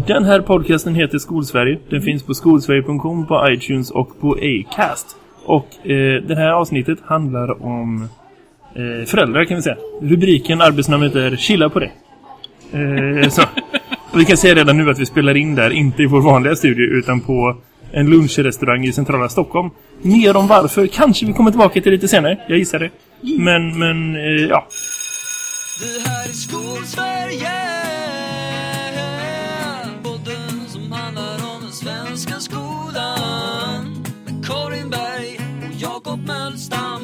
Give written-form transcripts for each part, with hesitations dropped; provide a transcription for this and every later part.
Den här podcasten heter Skolsverige. Den finns på skolsverige.com, på iTunes och på Acast. Och det här avsnittet handlar om föräldrar, kan vi säga. Rubriken, arbetsnamnet är Chilla på det. Så. Och vi kan säga redan nu att vi spelar in där, inte i vår vanliga studio utan på en lunchrestaurang i centrala Stockholm. Mer om varför kanske vi kommer tillbaka till lite senare, jag gissar det. Men ja. Det här är Skolsverige, podden som handlar om den svenska skolan, med Karin Berg och Jakob Mölstam.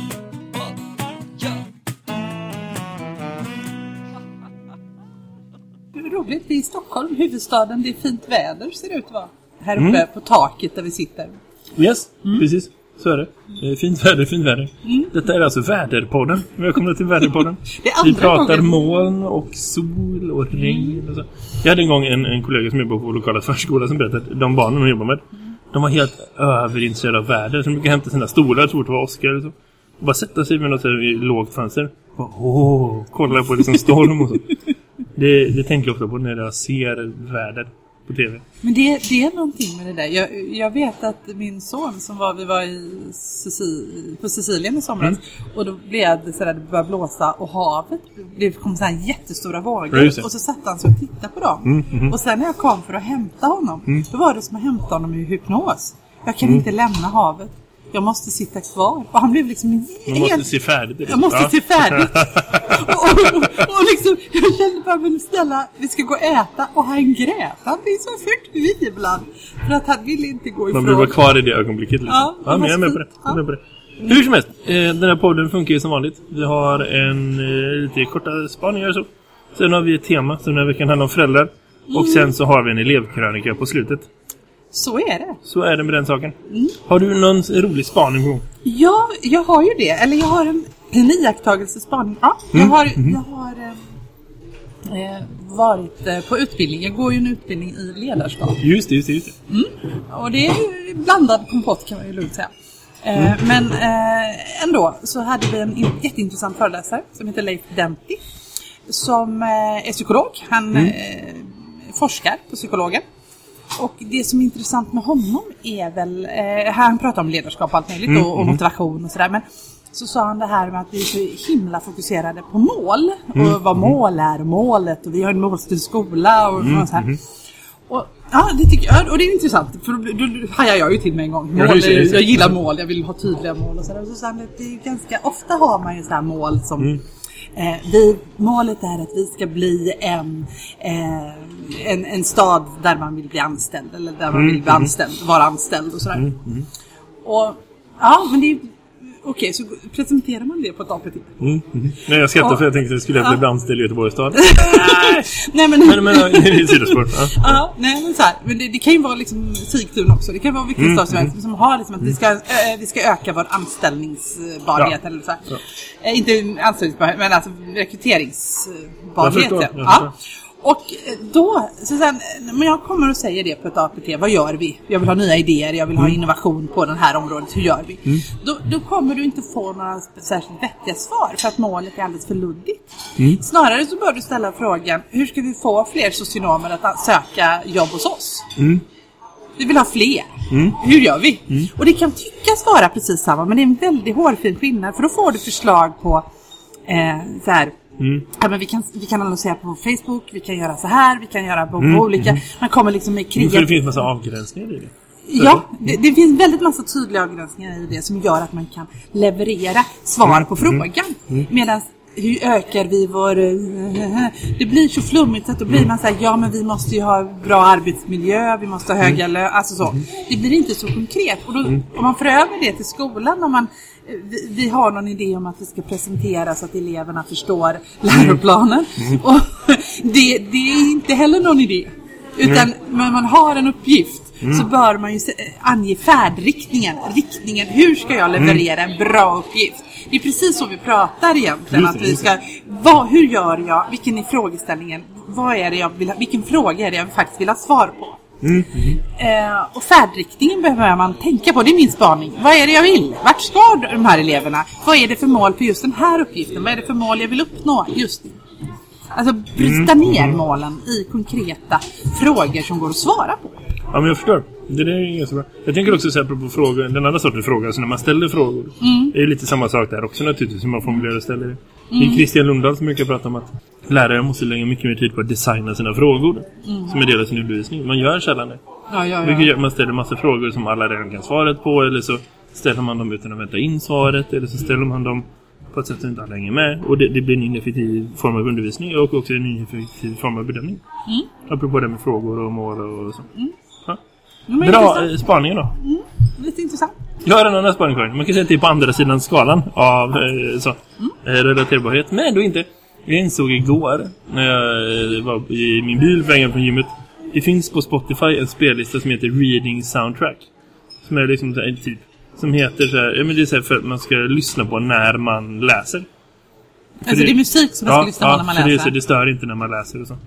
Roligt, det är i Stockholm, huvudstaden, det är fint väder ser det ut att vara. Här uppe på taket där vi sitter. Yes, precis, så är det. Fint väder. Detta är alltså Väderpodden. Välkomna till Väderpodden. Vi pratar moln och sol och regn och så. Jag hade en gång en kollega som jobbar på lokala förskola som berättade att de barnen de jobbar med, de var helt överintresserade av väder. Så de brukade hämta sina stolar, jag tror det var Oscar eller så. Och bara sätta sig med något i lågt fönster. Och kolla på liksom storm och så. Det tänker jag ofta på när jag ser väder på tv. Men det är någonting med det där. Jag vet att min son vi var på Sicilien i somras och då blev det så där, det började blåsa och havet, det kom så här jättestora vågor och så satt han så och tittade på dem. Och sen när jag kom för att hämta honom, då var det som att hämta honom i hypnos. Jag kan inte lämna havet. Jag måste sitta kvar. Och han blev liksom jag måste se färdigt. Jag måste se färdigt. och liksom, jag kände bara, men snälla, vi ska gå och äta. Och han grät. Han blev så förtvivlad. För att han ville inte gå ifrån. Man blev bara kvar i det ögonblicket. Liksom. Ja, men jag är med på det. Hur som helst, den här podden funkar ju som vanligt. Vi har en lite korta spaningar så. Sen har vi ett tema som den här veckan handlar om föräldrar. Och sen så har vi en elevkrönika på slutet. Så är det. Så är det med den saken. Har du någon rolig spaning på? Ja, jag har ju det. Eller jag har en iakttagelsespaning. Ja, jag har varit på utbildning. Jag går ju en utbildning i ledarskap. Just det. Och det är ju blandad kompott kan man ju lugnt säga. Men ändå så hade vi en jätteintressant föreläsare som heter Leif Denti. Som är psykolog. Han forskar på psykologen. Och det som är intressant med honom är väl, han pratar om ledarskap och allt möjligt och motivation och sådär, men så sa han det här med att vi är så himla fokuserade på mål och vad mål är, målet, och vi har en målstyrd skola och så här. Och ja, det tycker jag, och det är intressant för då hajar jag ju till mig en gång. Jag gillar mål, jag vill ha tydliga mål och sådär. Och så sa han att det är ganska ofta har man ju så här mål som målet är att vi ska bli en stad där man vill bli anställd eller där man vill vara anställd och sådär. Och ja, men det är okej, så presenterar man det på ett APT. Nej, jag skrattar för jag tänkte att det skulle bli anställd i Göteborgs stad. Nej, men det är sidospår. Ja, nej, men så här, men det kan ju vara liksom Sigtuna också. Det kan vara vilken stad som helst som har liksom att vi ska öka vår anställningsbarhet eller så här. Ja. Inte anställningsbarhet, men alltså rekryteringsbarhet. Ja. Och då, så sen, men jag kommer att säga det på ett APT, vad gör vi? Jag vill ha nya idéer, jag vill ha innovation på det här området, hur gör vi? Då kommer du inte få några särskilt vettiga svar för att målet är alldeles för luddigt. Snarare så bör du ställa frågan, hur ska vi få fler socionomer att söka jobb hos oss? Vi vill ha fler. Hur gör vi? Och det kan tyckas vara precis samma, men det är en väldigt hårfin skillnad, för då får du förslag på så här. Ja, men vi kan annonsera på Facebook, vi kan göra så här, vi kan göra på olika. Man kommer liksom med krig. Det finns massa avgränsningar i det. Ja, det finns väldigt massa tydliga avgränsningar i det som gör att man kan leverera svar på frågan. Medan hur ökar vi vår... Det blir så flummigt att då blir man så här, ja men vi måste ju ha bra arbetsmiljö, vi måste ha höga lön, alltså så. Det blir inte så konkret. Och då, om man för över det till skolan, om man... Vi har någon idé om att det ska presenteras så att eleverna förstår läroplanen. Och det är inte heller någon idé. Utan när man har en uppgift så bör man ju ange färdriktningen. Riktningen, hur ska jag leverera en bra uppgift? Det är precis så vi pratar egentligen. Att vi ska, hur gör jag? Vilken är frågeställningen? Vad är det jag vill ha, vilken fråga är det jag faktiskt vill ha svar på? Och färdriktningen behöver man tänka på. Det är min spaning. Vad är det jag vill? Vart ska de här eleverna? Vad är det för mål på just den här uppgiften? Vad är det för mål jag vill uppnå just nu? Alltså bryta ner målen i konkreta frågor som går att svara på. Ja, men jag förstår. Det är ganska bra. Jag tänker också så här på frågor, den andra sortens frågor, alltså när man ställer frågor. Det är lite samma sak där också naturligtvis, som man formulerar och ställer det. Det är Christian Lundahl som brukar prata om att lärare måste lägga mycket mer tid på att designa sina frågor som är del av sin undervisning. Man gör sällan det. Man ställer massa frågor som alla redan kan svaret på, eller så ställer man dem utan att vänta in svaret, eller så ställer man dem på ett sätt som inte alla hänger med. Och det blir en ineffektiv form av undervisning och också en ineffektiv form av bedömning. Apropå det med frågor och mål och så. Bra spaning då. Lite intressant. Jag har en annan spaning kvar. Man kan säga att det är på andra sidan skalan av relaterbarhet. Men då inte. Jag insåg igår när jag var i min bil vägen från gymmet. Det finns på Spotify en spellista som heter Reading Soundtrack. Som är liksom en typ. Som heter så här, ja, men det är så här för att man ska lyssna på när man läser. Alltså det är musik som man ska lyssna på när man läser. Det stör inte när man läser och så.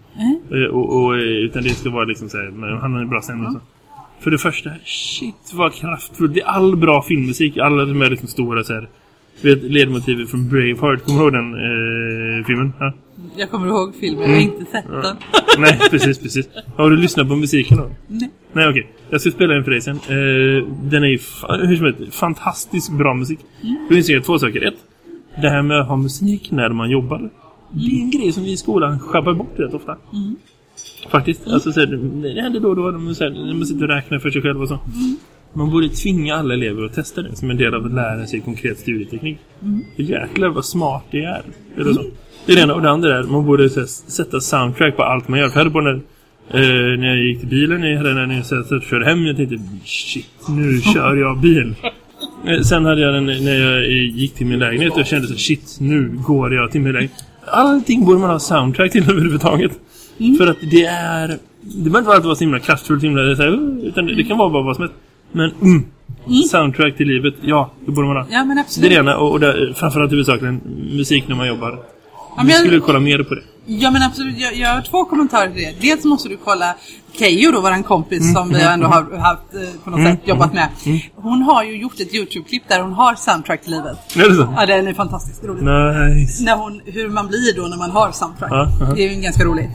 Utan det ska vara liksom så här, han har en bra stämning och så. För det första, shit vad kraftfullt. Det är all bra filmmusik, alla de är liksom stora så här. Vet ledmotivet från Braveheart, kommer du ihåg den filmen? Ja. Jag kommer ihåg filmen, jag har inte sett den. Nej, precis. Har du lyssnat på musiken då? Nej, okej. Jag ska spela den för dig sen. Den är ju hur som helst fantastiskt bra musik. Du inser jag 2 saker. 1, det här med att ha musik när man jobbar. Det är en grej som vi i skolan schappar bort rätt ofta. Faktiskt. Alltså, så här, det händer då och då när man sitter och räknar för sig själv och så. Man borde tvinga alla elever att testa det som en del av att lära sig konkret studieteknik. Jäklar vad smart det är. Eller så. Det är det ena. Och det andra är man borde sätta soundtrack på allt man gör. För på när jag gick till bilen när jag körde hem, jag tänkte shit, nu kör jag bil. Sen hade jag när jag gick till min lägenhet och kände så shit, nu går jag till min lägenhet. Allting borde man ha soundtrack till överhuvudtaget. För att det behöver inte alltid vara så himla kraftfullt, utan det kan vara bara vad som helst. Men soundtrack till livet, ja, det borde man ha. Ja, men absolut. Det är det ena, och framförallt huvudsakligen musik när man jobbar. Ja, vi skulle kolla mer på det. Ja, men absolut, jag har 2 kommentarer till det. Dels måste du kolla Keyyo då, våran kompis som vi ändå har haft på något sätt jobbat med. Hon har ju gjort ett YouTube-klipp där hon har soundtrack till livet. Är det så? Ja, den är fantastiskt rolig. Nice. Hur man blir då när man har soundtrack. Det är ju ganska roligt.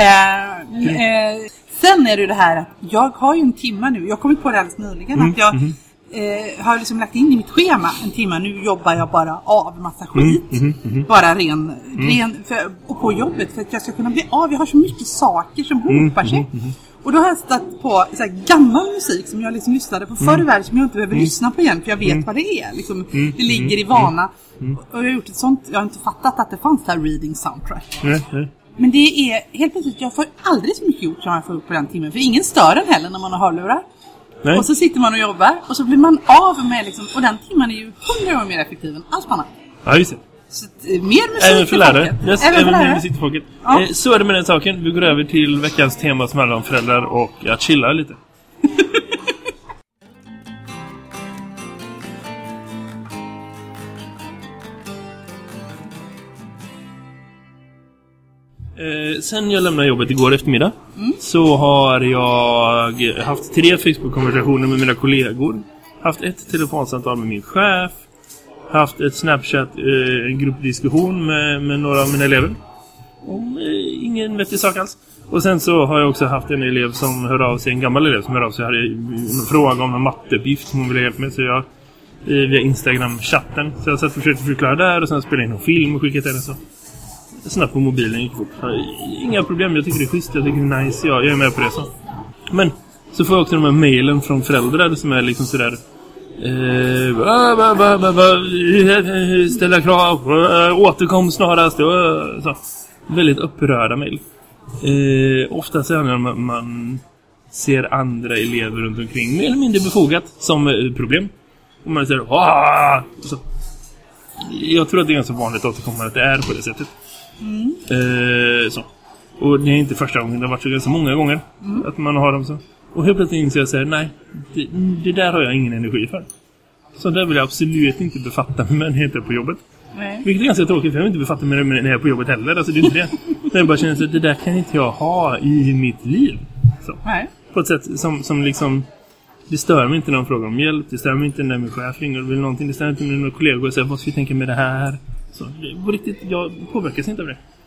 Sen är det här att jag har ju en timme nu. Jag har kommit på det alldeles nyligen att jag har liksom lagt in i mitt schema en timme. Nu jobbar jag bara av massa skit. Bara ren och på jobbet för att jag ska kunna bli av. Jag har så mycket saker som hopar sig. Och då har jag stått på så här gammal musik som jag liksom lyssnade på förr i världen som jag inte behöver lyssna på igen för jag vet vad det är. Liksom, det ligger i vana. Och jag har gjort ett sånt, jag har inte fattat att det fanns där reading soundtrack. Men det är helt plötsligt, jag får aldrig så mycket gjort som jag får upp på den timmen. För ingen stör den heller när man har hörlurar. Nej. Och så sitter man och jobbar och så blir man av med liksom, och den timmen är ju 100 gånger mer effektiv än allt annat. Ja, just det. Så mer musik även för lärare. Yes, även för lärare. Musik till folket. Ja. Så är det med den saken. Vi går över till veckans tema som handlar om föräldrar och att chilla lite. Sen jag lämnade jobbet igår eftermiddag så har jag haft 3 Facebook-konversationer med mina kollegor. Haft ett telefonsamtal med min chef. Haft ett Snapchat, en gruppdiskussion med några av mina elever. Om ingen vettig sak alls. Och sen så har jag också haft en elev som hör av sig, en gammal elev som hör av sig. Jag hade en fråga om en matteuppgift som hon ville hjälpa med. Så jag via Instagram-chatten. Så jag satt och försökte förklara där och sen spelade in en film och skickade den så. Snabbt på mobilen gick fort. Inga problem, jag tycker det är schysst, jag tycker det är nice, jag är med på det så. Men så får jag också de här mailen från föräldrar som är liksom sådär ställa krav, återkom snarast så. Väldigt upprörda mail. Ofta så är det när man ser andra elever runt omkring mer eller mindre befogat som problem. Och man säger så. Jag tror att det är ganska vanligt att återkomma att det är på det sättet. Så. Och det är inte första gången, det har varit så ganska många gånger att man har dem så. Och helt plötsligt inser jag säger nej, det där har jag ingen energi för. Så där vill jag absolut inte befatta mig när jag inte är på jobbet. Nej. Vilket är ganska tråkigt, för jag vill inte befatta mig när jag är på jobbet heller. Alltså det är inte det. Men jag bara känner att det där kan inte jag ha i mitt liv. Så. Nej. På ett sätt som liksom, det stör mig inte när de frågar om hjälp. Det stör mig inte när min chef ringer och vill någonting. Det stör inte när mina kollegor säger vad ska vi tänka med det här. Så det, på riktigt, jag påverkas inte av det.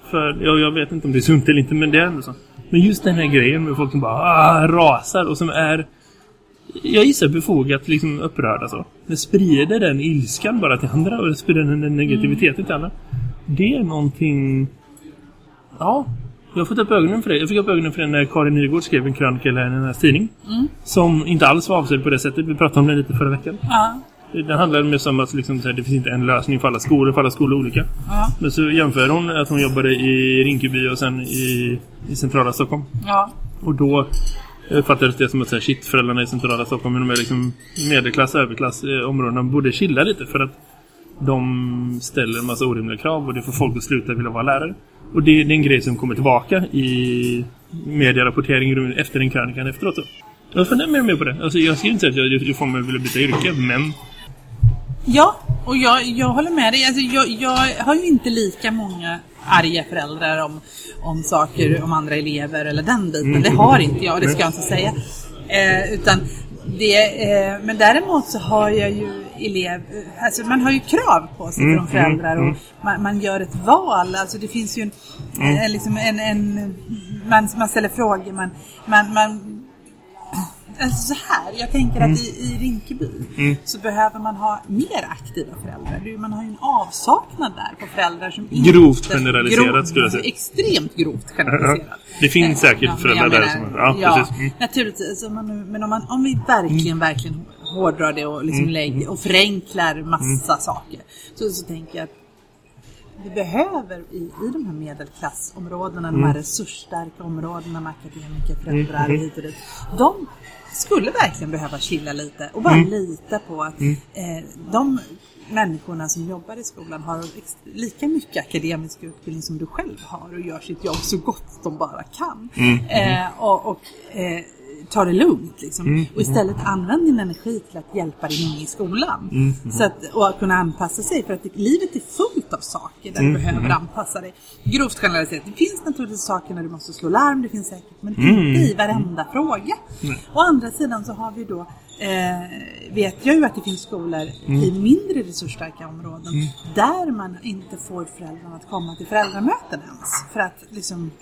För jag vet inte om det är sunt eller inte, men det är ändå så. Men just den här grejen med folk som bara rasar och som är, jag gissar, befogat liksom upprörda så. Det sprider den ilskan bara till andra och det sprider den negativiteten till andra. Det är någonting... Ja, jag har fått upp ögonen för det. Jag fick upp ögonen för det när Karin Nygård skrev en krönika i den här tidning. Som inte alls var avsedd på det sättet. Vi pratade om det lite förra veckan. Ja. Den handlar mer om att liksom, det finns inte en lösning för alla skolor olika. Ja. Men så jämför hon att hon jobbade i Rinkeby och sen i centrala Stockholm. Ja. Och då fattades det som att säga, shit, föräldrarna i centrala Stockholm, men de är liksom medelklass, överklass områdena borde chilla lite för att de ställer en massa orimliga krav och det får folk att sluta vilja vara lärare. Och det är en grej som kommer tillbaka i medierapportering efter den krönikan efteråt. Jag funderar mer och mer på det. Alltså, jag ska inte säga att jag får mig vilja byta yrke, men... Ja, och jag håller med dig. Alltså, jag har ju inte lika många arga föräldrar om saker, om andra elever eller den biten. Det har inte jag, det ska jag inte säga. Utan men däremot så har jag ju alltså man har ju krav på sig från föräldrar och man gör ett val. Alltså det finns ju man ställer frågor, man alltså så här, jag tänker att i Rinkeby så behöver man ha mer aktiva föräldrar. Man har ju en avsaknad där på föräldrar som inte... Grovt generaliserat skulle jag säga. Extremt grovt generaliserat. Det finns säkert föräldrar där som... precis. Naturligtvis. Men om vi verkligen hårdrar det och liksom och förenklar massa saker, så tänker jag att vi behöver i de här medelklassområdena, de här resursstarka områdena med akademiker, föräldrar och hit och dit, de skulle verkligen behöva chilla lite och bara lita på att de människorna som jobbar i skolan har lika mycket akademisk utbildning som du själv har och gör sitt jobb så gott de bara kan. Ta det lugnt liksom. Och istället använd din energi till att hjälpa din unge i skolan. Så och att kunna anpassa sig, för att livet är fullt av saker där du behöver anpassa dig. Grovt generaliserat. Det finns naturligtvis saker när du måste slå larm, det finns säkert, men inte i varenda fråga. Å andra sidan så har vi då vet jag ju att det finns skolor i mindre resursstarka områden där man inte får föräldrarna att komma till föräldramöten ens, för att liksom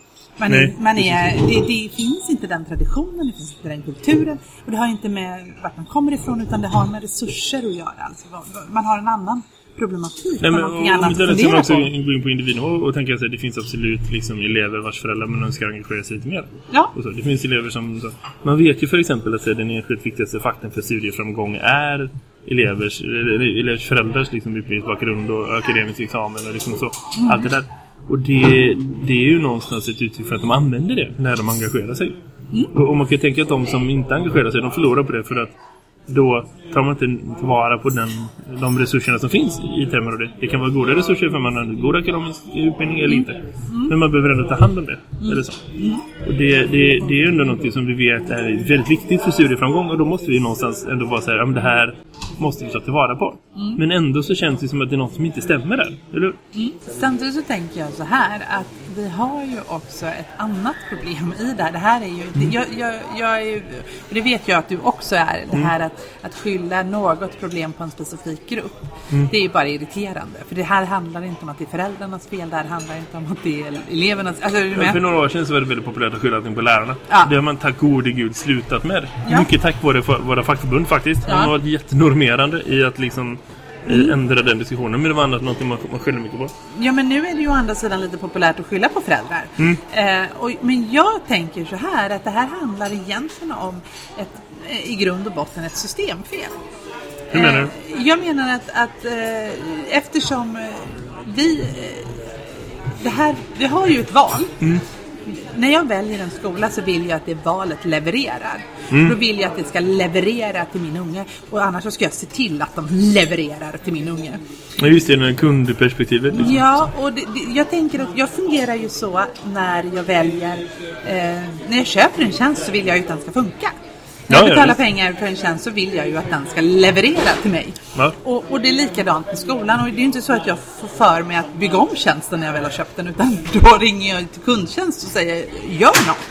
det finns inte den traditionen, det finns inte den kulturen, och det har inte med vart man kommer ifrån, utan det har med resurser att göra. Alltså, man har en annan problematik. Nej, men någonting annat att fundera också gå in på individen och tänka att det finns absolut liksom elever vars föräldrar men önskar engagera sig lite mer. Ja. Och så, det finns elever som... Så, man vet ju för exempel att den enskilt viktigaste faktorn för studieframgång är elevers föräldrars liksom, utbildningsbakgrund och akademisk examen och liksom så. Allt det där. Och det är ju någonstans ett uttryck för att de använder det när de engagerar sig. Och man kan tänka att de som inte engagerar sig, de förlorar på det, för att då tar man inte tillvara på de resurserna som finns i termer av det. Det kan vara goda resurser för man har en god akademisk utbildning eller inte. Men man behöver ändå ta hand om det. Eller så. Och det är ju ändå något som vi vet är väldigt viktigt för studieframgång, och då måste vi någonstans ändå vara så här, det här måste vi ta tillvara på. Men ändå så känns det som att det är något som inte stämmer där, eller? Samtidigt så tänker jag så här, att vi har ju också ett annat problem i det här. Det här är ju, jag är ju, det vet jag att du också är, det här att skylla något problem på en specifik grupp. Det är ju bara irriterande, för det här handlar inte om att det är föräldrarnas fel, det här handlar inte om att det är elevernas. Alltså, för några år sedan så var det väldigt populärt att skylla allting på lärarna. Det har man tack gode gud slutat med. Mycket tack våra fackförbund faktiskt. De har varit jättenormerande i att liksom ändra den diskussionen, men det var annat någonting man skyller mycket på. Ja, men nu är det ju å andra sidan lite populärt att skylla på föräldrar. Men jag tänker så här, att det här handlar egentligen om i grund och botten ett systemfel. Hur menar du? Jag menar att eftersom vi har ju ett val. När jag väljer en skola så vill jag att det valet levererar. Då vill jag att det ska leverera till min unge. Och annars så ska jag se till att de levererar till min unge. Men just det, den kundperspektivet. Liksom. Ja, och jag tänker att jag fungerar ju så när jag väljer... när jag köper en tjänst så vill jag ju att den ska funka. När jag betalar pengar för en tjänst så vill jag ju att den ska leverera till mig. Ja. Och det är likadant med skolan. Och det är inte så att jag får för mig att bygga om tjänsten när jag väl har köpt den. Utan då ringer jag till kundtjänst och säger, gör något.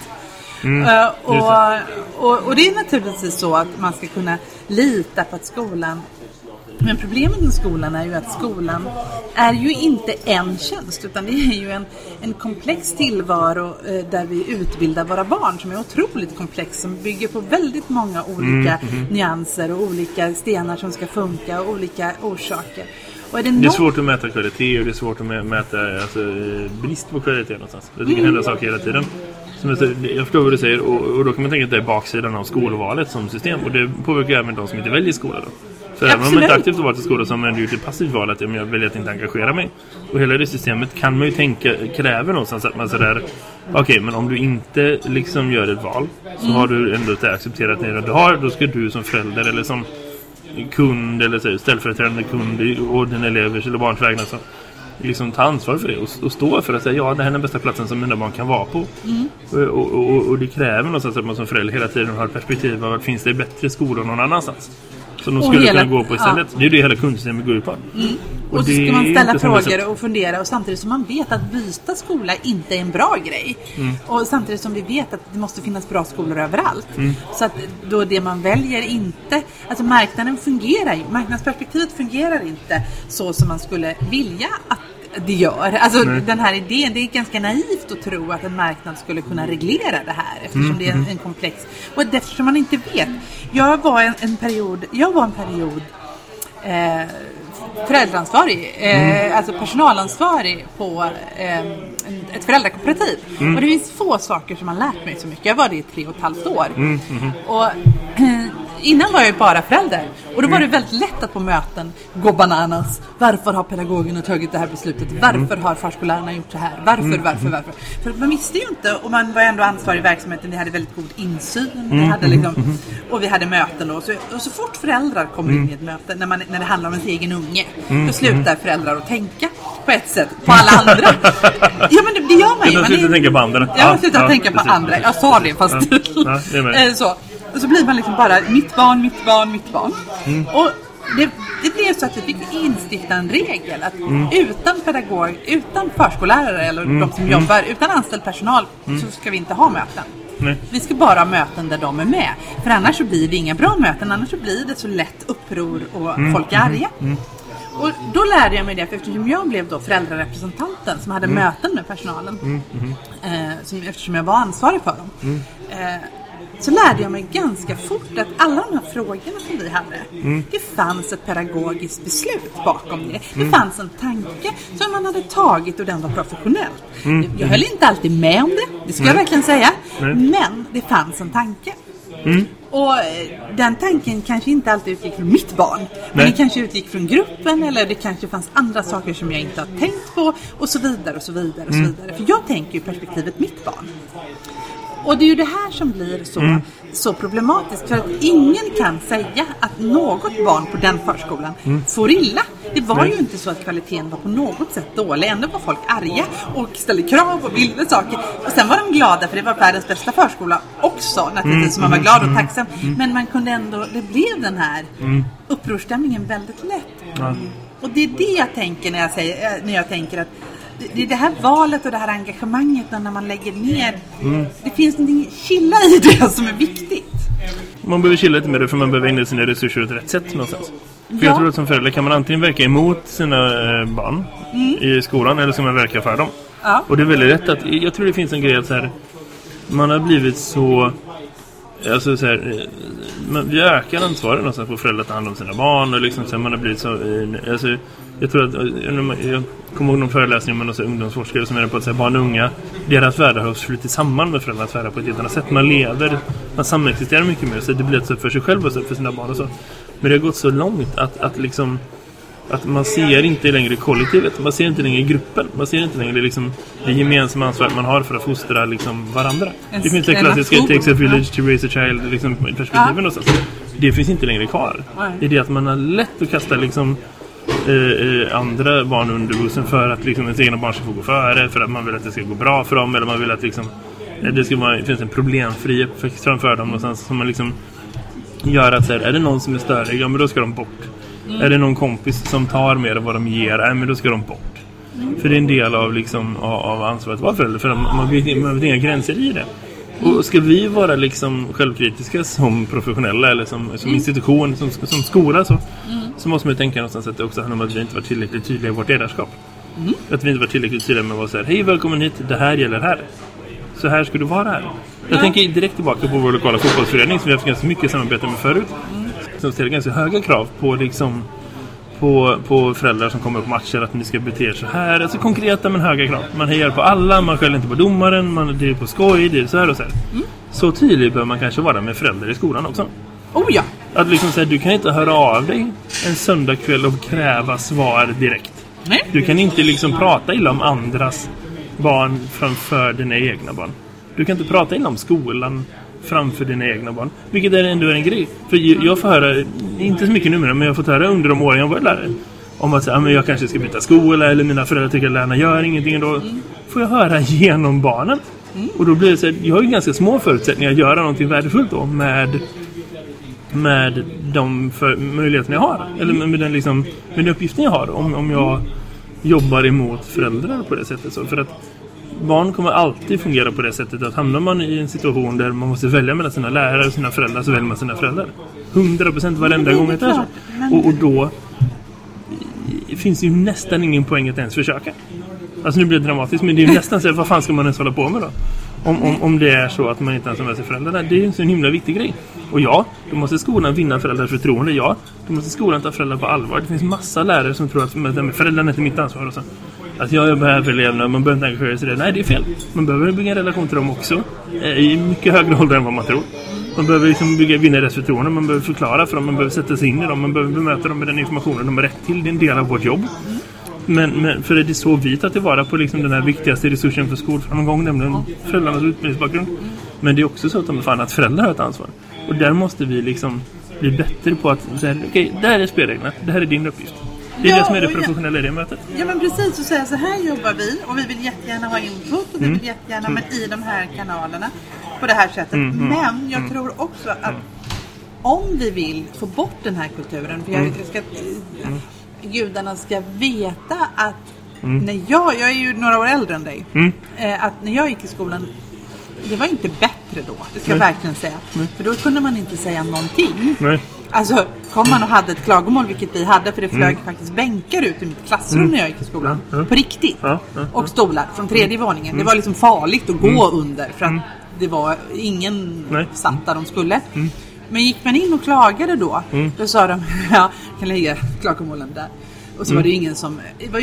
Och det är naturligtvis så att man ska kunna lita på att skolan Men problemet med skolan är ju att skolan är ju inte en tjänst, utan det är ju en komplex tillvaro där vi utbildar våra barn som är otroligt komplex, som bygger på väldigt många olika nyanser och olika stenar som ska funka och olika orsaker. Och det är svårt att mäta kvalitet och det är svårt att mäta brist på kvalitet någonstans. Det kan hända saker hela tiden. Jag förstår vad du säger och då kan man tänka att det är baksidan av skolvalet som system och det påverkar även de som inte väljer skola då. Så även om man inte aktivt har varit i skola så har man gjort ett passivt val att jag väljer att inte engagera mig. Och hela det systemet kan man ju tänka kräver någonstans att man sådär okej, men om du inte liksom gör ett val så har du ändå inte accepterat det du har, då ska du som förälder eller som kund eller så, ställföreträdande kund och den elevers eller barns vägnar så liksom ta ansvar för det och stå för att säga ja, det här är den bästa platsen som mina barn kan vara på. Och det kräver någonstans att man som förälder hela tiden har perspektiv av att finns det bättre skolor någon annanstans som de skulle kunna gå på istället. Det är det hela kundsystemet går ut på. Och så ska man ställa frågor och fundera och samtidigt som man vet att byta skola inte är en bra grej. Och samtidigt som vi vet att det måste finnas bra skolor överallt. Så att då det man väljer inte, alltså marknaden fungerar ju, marknadsperspektivet fungerar inte så som man skulle vilja att det gör. Alltså den här idén, det är ganska naivt att tro att en marknad skulle kunna reglera det här eftersom det är en komplex. Och eftersom man inte vet. Jag var en period föräldraansvarig, alltså personalansvarig på ett föräldrakooperativ. Och det finns få saker som har lärt mig så mycket. Jag var det i 3,5 år. Och innan var jag ju bara förälder. Och då var det väldigt lätt att på möten gå bananas. Varför har pedagogerna tagit det här beslutet? Varför har förskollärarna gjort så här? Varför? För man visste ju inte, och man var ändå ansvarig i verksamheten. Vi hade väldigt god insyn. Vi hade liksom, och vi hade möten då. Och så fort föräldrar kommer in i ett möte, när det handlar om ens egen unge, då slutar föräldrar att tänka på ett sätt på alla andra. Ja, men det gör man ju. Man slutar tänka på andra. Jag slutar tänka på andra. Jag sa det fast så. Och så blir man liksom bara mitt barn. Och det blev så att vi fick instifta en regel att utan pedagog, utan förskollärare eller de som jobbar, utan anställd personal så ska vi inte ha möten. Vi ska bara ha möten där de är med. För annars så blir det inga bra möten, annars så blir det så lätt uppror och folk är arga. Och då lärde jag mig det, för eftersom jag blev då föräldrarepresentanten som hade möten med personalen, eftersom jag var ansvarig för dem, så lärde jag mig ganska fort att alla de här frågorna som vi hade, det fanns ett pedagogiskt beslut bakom det. Det fanns en tanke som man hade tagit och den var professionell. Jag höll inte alltid med om det ska jag verkligen säga. Men det fanns en tanke. Och den tanken kanske inte alltid utgick från mitt barn. Men det kanske utgick från gruppen, eller det kanske fanns andra saker som jag inte har tänkt på, och så vidare. För jag tänker ju perspektivet mitt barn. Och det är ju det här som blir så problematiskt. För att ingen kan säga att något barn på den förskolan får illa. Det var ju inte så att kvaliteten var på något sätt dålig. Ändå var folk arga och ställde krav och ville saker. Och sen var de glada för det var världens bästa förskola också. Naturligtvis som man var glad och tacksam. Men man kunde ändå, det blev den här upprorstämningen väldigt lätt. Och det är det jag tänker när jag tänker att det är det här valet och det här engagemanget när man lägger ner. Det finns någonting chilla i det som är viktigt. Man behöver chilla lite med det för man behöver in sina resurser på ett rätt sätt någonstans. För jag tror att som förälder kan man antingen verka emot sina barn i skolan eller så man verka för dem. Och det är väldigt rätt att jag tror det finns en grej att så här, man har blivit så, alltså så här, vi ökar ansvaret någonstans på föräldrar att ta hand om sina barn och liksom så här, man har blivit så, alltså jag tror att jag kommer ihåg någon föreläsning med någon ungdomsforskare som är på att säga barn och unga, deras världar har flutit samman med föräldrarnas världar på ett helt annat sätt. Man lever, man samexisterar mycket mer så det blir ett sätt för sig själv och sätt för sina barn och så. Men det har gått så långt att liksom att man ser inte längre kollektivet, man ser inte längre gruppen, man ser inte längre liksom det gemensamma ansvar man har för att fostra liksom varandra. Det finns det klassiska it takes a village to raise a child liksom, perspektiven och så. Det finns inte längre kvar. Det är det att man har lätt att kasta liksom andra barn under bussen för att liksom ens egna barn ska få gå före, för att man vill att det ska gå bra för dem, eller man vill att liksom det ska vara, finns en problemfri uppväxt framför dem någonstans som man liksom gör att så här, är det någon som är större, ja men då ska de bort. Är det någon kompis som tar mer av vad de ger, ja men då ska de bort. För det är en del av liksom av ansvaret att vara förälder, för man vet inga gränser i det. Och ska vi vara liksom självkritiska som professionella eller som institution, som skola så så måste man ju tänka någonstans att det också handlar om att vi inte var tillräckligt tydliga i vårt ledarskap. Att vi inte var tillräckligt tydliga med att säga hej, välkommen hit, det här gäller här. Så här ska du vara här. Jag tänker direkt tillbaka på vår lokala fotbollsförening som vi har haft ganska mycket samarbete med förut. Som ställer ganska höga krav på liksom på föräldrar som kommer på matcher att ni ska bete er så här. Alltså konkreta men höga krav. Man hejar på alla, man skäller inte på domaren, det är på skoj, det är så här och så här. Så tydlig bör man kanske vara med föräldrar i skolan också. Oh ja! Att liksom säga, du kan inte höra av dig en söndagkväll och kräva svar direkt. Nej. Du kan inte liksom prata illa om andras barn framför dina egna barn. Du kan inte prata illa om skolan framför dina egna barn. Vilket är ändå en grej. För jag får höra, inte så mycket numera, men jag har fått höra under de åren jag var lärare om att säga, men jag kanske ska byta skola eller mina föräldrar tycker att lärarna gör ingenting. Och då får jag höra genom barnen. Och då blir det så här, jag har ju ganska små förutsättningar att göra någonting värdefullt då med de möjligheterna jag har. Eller med den uppgiften jag har om jag jobbar emot föräldrar på det sättet. Så för att barn kommer alltid fungera på det sättet att hamnar man i en situation där man måste välja mellan sina lärare och sina föräldrar, så väljer man sina föräldrar. 100% varenda gång det är så. Och då finns ju nästan ingen poäng att ens försöka. Alltså nu blir det dramatiskt, men det är ju nästan så här, vad fan ska man ens hålla på med då? Om det är så att man inte ens har med sig föräldrarna. Det är ju en så himla viktig grej. Och ja, då måste skolan vinna föräldrars förtroende. Ja, då måste skolan ta föräldrar på allvar. Det finns massa lärare som tror att föräldrarna är inte mitt ansvar och så. Att jag behöver eleverna, man behöver inte engagera sig i det. Nej, det är fel. Man behöver bygga en relation till dem också. I mycket högre ålder än vad man tror. Man behöver liksom vinna deras förtroende. Man behöver förklara för dem. Man behöver sätta sig in i dem. Man behöver bemöta dem med den informationen de har rätt till. Det är en del av vårt jobb. Men för det är så vi tar tillvara på liksom den här viktigaste resursen för skolframgång, nämligen föräldrarnas utbildningsbakgrund. Men det är också så att föräldrar har ett ansvar. Och där måste vi liksom bli bättre på att säga, okej, där är spelreglerna. Det här är din uppgift. Det är det som är det professionella i det mötet. Ja, men precis. Och säga så här jobbar vi. Och vi vill jättegärna ha input. Och vi vill jättegärna men i de här kanalerna. På det här sättet. Men jag tror också att om vi vill få bort den här kulturen. För gudarna ska veta att när jag är ju några år äldre än dig. Att när jag gick i skolan, det var inte bättre då. Det ska jag verkligen säga. För då kunde man inte säga någonting. Nej. Alltså, kom man och hade ett klagomål, vilket vi hade, för det flög faktiskt bänkar ut i mitt klassrum när jag gick i skolan. På riktigt. Och stolar från 3:e våningen. Det var liksom farligt att gå under, för att det var ingen satt där de skulle. Men gick man in och klagade då sa de, ja, kan lägga klagomålen där. Och så var det ju ingen som,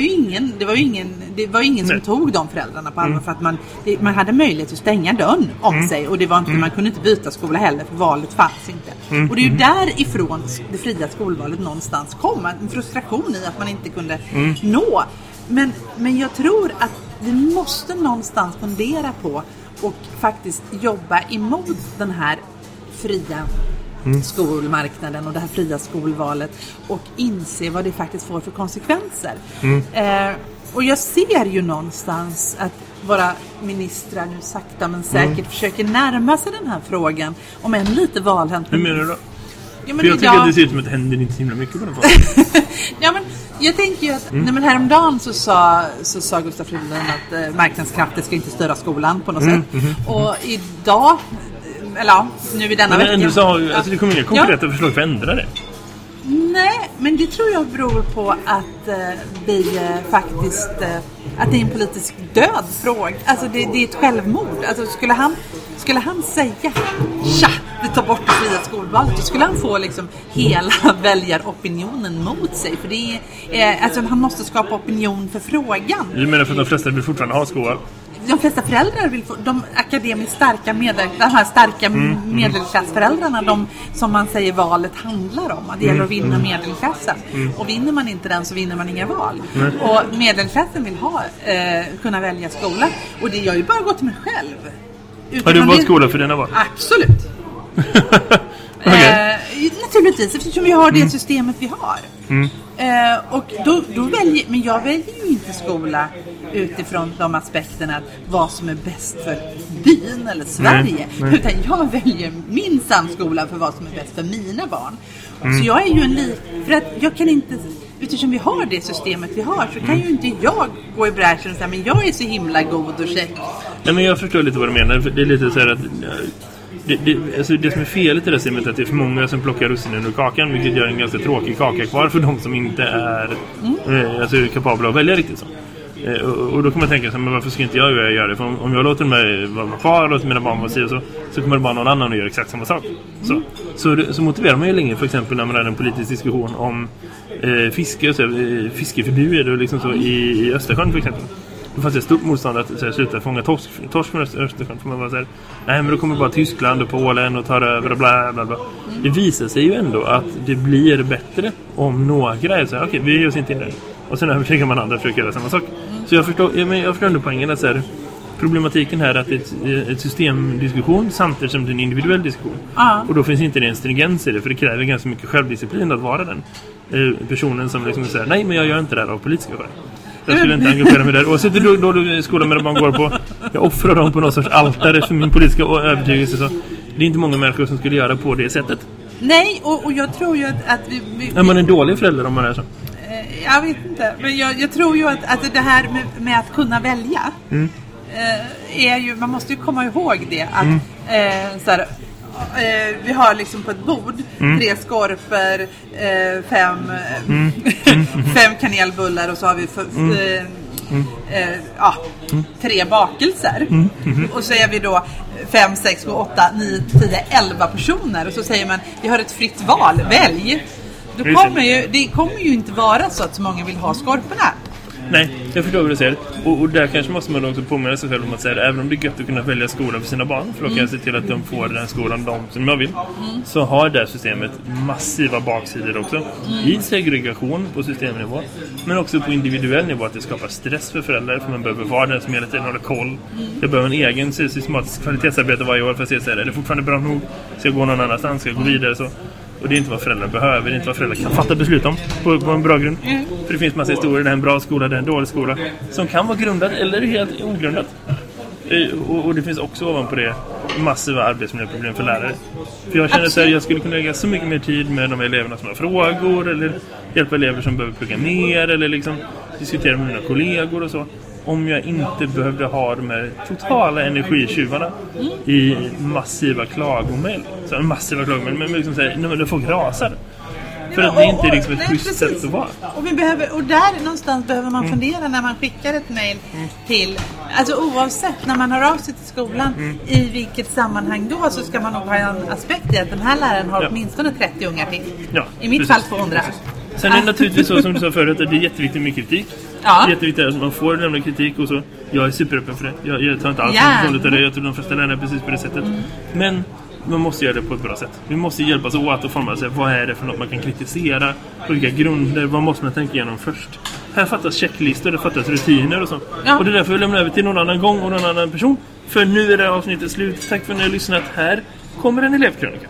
det var ingen som tog de föräldrarna på allvar, för att man hade möjlighet att stänga dörren om sig, och det var inte, man kunde inte byta skola heller, för valet fanns inte. Och det är ju därifrån det fria skolvalet någonstans kom, en frustration i att man inte kunde nå. Men jag tror att vi måste någonstans fundera på och faktiskt jobba emot den här fria skolmarknaden och det här fria skolvalet och inse vad det faktiskt får för konsekvenser. Och jag ser ju någonstans att våra ministrar nu sakta men säkert försöker närma sig den här frågan, om än lite valhänt. Hur menar du då? Ja, men jag tycker att det ser ut som att det händer inte så himla mycket på den frågan. Ja, men jag tänker ju att men häromdagen så sa Gustaf Fridolin att marknadskrafter ska inte styra skolan på något sätt. Och idag, eller ja, nu i denna veckan. Du sa ju, alltså det kommer inga konkreta förslag för att ändra det. Nej, men det tror jag beror på att vi faktiskt, att det är en politisk död fråga. Alltså det är ett självmord. Alltså skulle han säga, tja, vi tar bort det fria skolvalet, då skulle han få liksom hela väljaropinionen mot sig. För det är, alltså han måste skapa opinion för frågan. Du menar för att de flesta vill fortfarande ha skola? De flesta föräldrar vill få, de akademiskt starka de här starka medelklassföräldrarna, de som man säger valet handlar om. Det gäller att vinna medelklassen. Och vinner man inte den så vinner man inga val. Och medelklassen vill kunna välja skola. Och det gör ju bara gå till mig själv. Har du valt skola för dina val? Absolut. Naturligtvis, eftersom vi har det systemet vi har. Och då väljer, men jag väljer ju inte skola utifrån de aspekterna vad som är bäst för byn eller Sverige, utan jag väljer min samskola för vad som är bäst för mina barn. Så jag är ju för att jag kan inte, eftersom vi har det systemet vi har, så kan ju inte jag gå i bräschen och säga, men jag är så himla god och check. Nej, men jag förstår lite vad du menar, för det är lite så här att det som är felet i det systemet är att det är för många som plockar russinen ur kakan, vilket gör en ganska tråkig kaka kvar för de som inte är kapabla att välja riktigt så. Och då kan man tänka sig, men varför ska inte jag göra det? För om jag låter mig vara kvar och låter mina barn vara så kommer det bara någon annan att göra exakt samma sak. Så motiverar man ju länge, för exempel när man har en politisk diskussion om fiske, fiskeförbud och liksom så i Östersjön för exempel. Det fanns ett stort motstånd att sluta fånga torsk från Östersjön. För man bara säger, nej men då kommer bara Tyskland och Polen och tar över och bla bla bla. Det visar sig ju ändå att det blir bättre om några säger, okej, vi gör oss inte in där. Och sen försöker man andra försöka göra samma sak. Så jag förstår ändå poängen att så här, problematiken här är att det är ett systemdiskussion samtidigt som det är en individuell diskussion. Och då finns inte det en stringens i det, för det kräver ganska mycket självdisciplin att vara den personen som liksom säger, nej men jag gör inte det här av politiska skäl. Jag skulle inte engagera mig där. Och så då skolan med barn går på, jag offrar dem på någon sorts altare för min politiska övertygelse. Så det är inte många människor som skulle göra på det sättet. Nej, och jag tror ju att vi är man en dålig förälder om man är så? Jag vet inte, men jag tror ju att det här med att kunna välja är ju, man måste ju komma ihåg det att så här, vi har liksom på ett bord 3 skorpor, 5 kanelbullar och så har vi 3 bakelser. Och så är vi då 5, 6, 8, 9, 10, 11 personer. Och så säger man, vi har ett fritt val, välj. Det kommer ju inte vara så att så många vill ha skorporna. Nej, jag förstår vad du säger. Och där kanske måste man också påminna sig själv om att säga, även om det är gött att kunna välja skola för sina barn, för då kan jag se till att de får den skolan som jag vill, så har det här systemet massiva baksidor också. I segregation på systemnivå, men också på individuell nivå, att det skapar stress för föräldrar, för man behöver vara den som hela tiden håller koll. Jag behöver en egen systematisk kvalitetsarbete varje år för att se, är det fortfarande bra nog? Ska jag gå någon annanstans? Ska jag gå vidare? Så. Och det är inte vad föräldrar behöver, det är inte vad föräldrar kan fatta beslut om på en bra grund. För det finns massa historier, det är en bra skola, det är en dålig skola, som kan vara grundad eller helt ogrundat. Och det finns också ovanpå det massiva arbetsmiljöproblem för lärare. För jag känner att jag skulle kunna lägga så mycket mer tid med de eleverna som har frågor, eller hjälpa elever som behöver plugga mer, eller liksom diskutera med mina kollegor och så, om jag inte behövde ha de här totala energitjuvarna i massiva klagomel. Så massiva klagomel, men liksom säger, när folk rasar. För att det inte är liksom ett schysst sätt att vara. Och där någonstans behöver man fundera när man skickar ett mejl till, alltså oavsett när man har av sig till skolan, i vilket sammanhang då, så ska man nog ha en aspekt i att den här läraren har åtminstone 30 ungar till. Ja, i mitt fall 200. Sen är det naturligtvis så, som du sa förut, att det är jätteviktigt med kritik. Ja. Det är jätteviktigt att man får lämna kritik och så. Jag är superöppen för det. Jag tar inte alls av det. Jag tror de flesta lärare är precis på det sättet. Men man måste göra det på ett bra sätt. Vi måste hjälpas åt att forma sig. Vad är det för något man kan kritisera? På vilka grunder? Vad måste man tänka igenom först? Här fattas checklistor, det fattas rutiner och så. Ja. Och det är därför vi lämnar över till någon annan gång och någon annan person. För nu är det avsnittet slut. Tack för att ni har lyssnat. Här kommer en elevkrönika.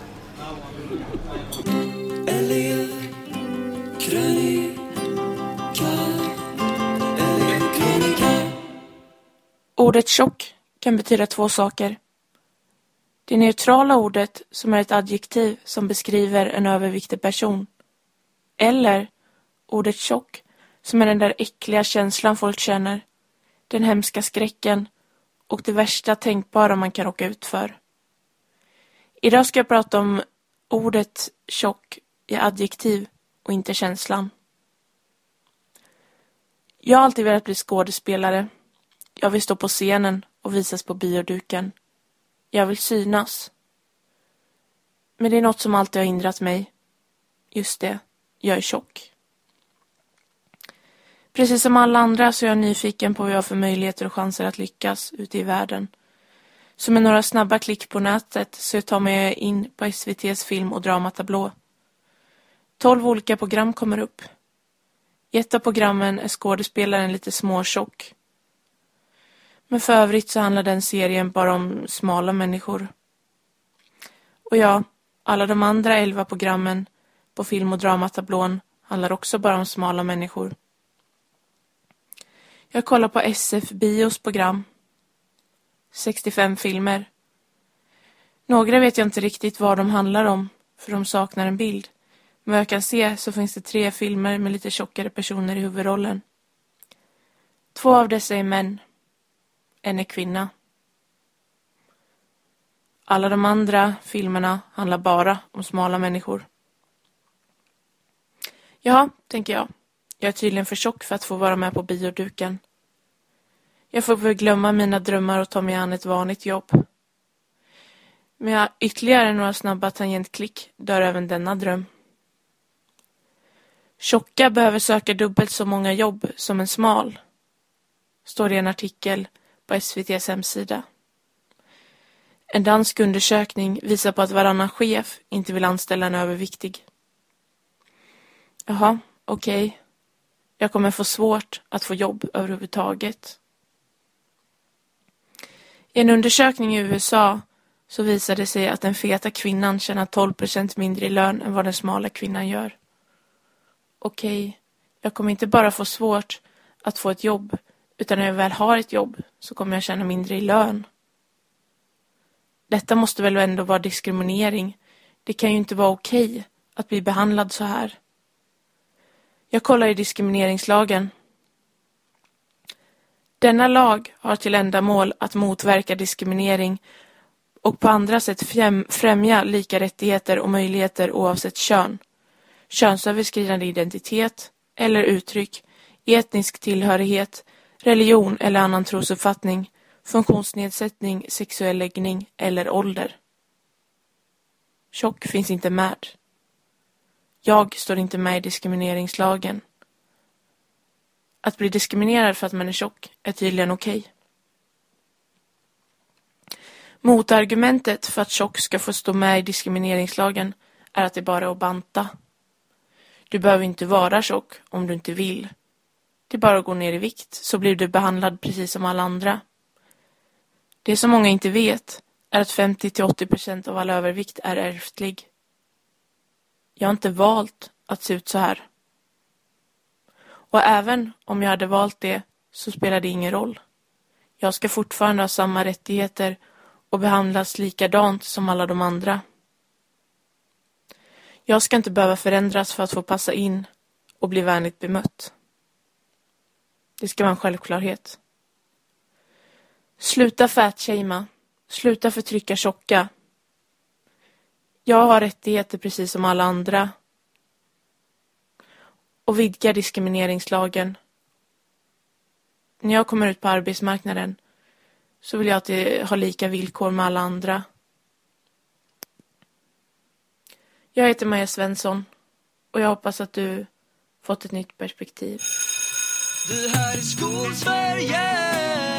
Ordet tjock kan betyda 2 saker. Det neutrala ordet som är ett adjektiv som beskriver en överviktig person. Eller ordet tjock som är den där äckliga känslan folk känner. Den hemska skräcken och det värsta tänkbara man kan råka ut för. Idag ska jag prata om ordet tjock i adjektiv och inte känslan. Jag har alltid velat bli skådespelare. Jag vill stå på scenen och visas på bioduken. Jag vill synas. Men det är något som alltid har hindrat mig. Just det, jag är tjock. Precis som alla andra så är jag nyfiken på vad jag har för möjligheter och chanser att lyckas ute i världen. Så med några snabba klick på nätet så tar mig in på SVT:s film- och dramatablå. 12 olika program kommer upp. I ett av programmen är skådespelaren lite småtjock. Men för övrigt så handlar den serien bara om smala människor. Och ja, alla de andra 11 programmen på film- och dramatablån handlar också bara om smala människor. Jag kollar på SF Bios program. 65 filmer. Några vet jag inte riktigt vad de handlar om, för de saknar en bild. Men vad jag kan se så finns det 3 filmer med lite tjockare personer i huvudrollen. 2 av dessa är män. En är kvinna. Alla de andra filmerna handlar bara om smala människor. Ja, tänker jag. Jag är tydligen för tjock för att få vara med på bioduken. Jag får väl glömma mina drömmar och ta mig an ett vanligt jobb. Med ytterligare några snabba tangentklick dör även denna dröm. Tjocka behöver söka dubbelt så många jobb som en smal, står det i en artikel på SVT:s hemsida. En dansk undersökning visar på att varannan chef inte vill anställa en överviktig. Jaha, okej. Jag kommer få svårt att få jobb överhuvudtaget. I en undersökning i USA så visade det sig att den feta kvinnan tjänar 12% mindre i lön än vad den smala kvinnan gör. Okej, jag kommer inte bara få svårt att få ett jobb, utan när jag väl har ett jobb så kommer jag tjäna mindre i lön. Detta måste väl ändå vara diskriminering. Det kan ju inte vara okej att bli behandlad så här. Jag kollar i diskrimineringslagen. Denna lag har till ändamål att motverka diskriminering och på andra sätt främja lika rättigheter och möjligheter oavsett kön, könsöverskridande identitet eller uttryck, etnisk tillhörighet, religion eller annan trosuppfattning, funktionsnedsättning, sexuell läggning eller ålder. Tjock finns inte med. Jag står inte med i diskrimineringslagen. Att bli diskriminerad för att man är tjock är tydligen okej. Motargumentet för att tjock ska få stå med i diskrimineringslagen är att det bara är att banta. Du behöver inte vara tjock om du inte vill. Det är bara att gå ner i vikt så blir du behandlad precis som alla andra. Det som många inte vet är att 50-80% av all övervikt är ärftlig. Jag har inte valt att se ut så här. Och även om jag hade valt det så spelar det ingen roll. Jag ska fortfarande ha samma rättigheter och behandlas likadant som alla de andra. Jag ska inte behöva förändras för att få passa in och bli vänligt bemött. Det ska vara en självklarhet. Sluta fatshamea. Sluta förtrycka tjocka. Jag har rättigheter precis som alla andra. Och vidga diskrimineringslagen. När jag kommer ut på arbetsmarknaden så vill jag att ha lika villkor med alla andra. Jag heter Maja Svensson och jag hoppas att du fått ett nytt perspektiv. Vi här i Skolsverige